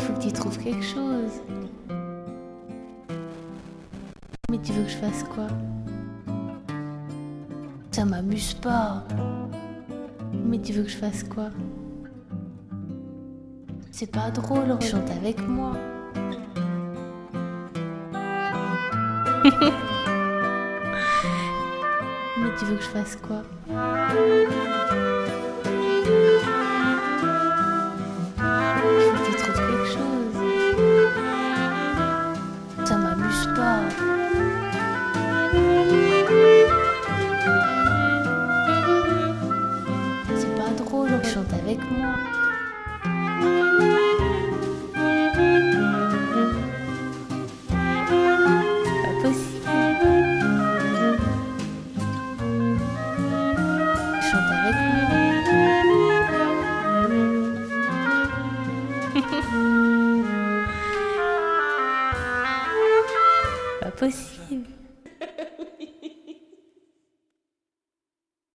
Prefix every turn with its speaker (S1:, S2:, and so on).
S1: faut que tu trouves quelque chose. Mais tu veux que je fasse quoi? Ça m'amuse pas. Mais tu veux que je fasse quoi? C'est pas drôle, chante avec moi. Mais tu veux que je fasse quoi? Il faut que tu trouves quelque chose. Ça m'amuse pas. C'est pas drôle, chante avec moi. Pas possible. Chante avec moi. Pas possible.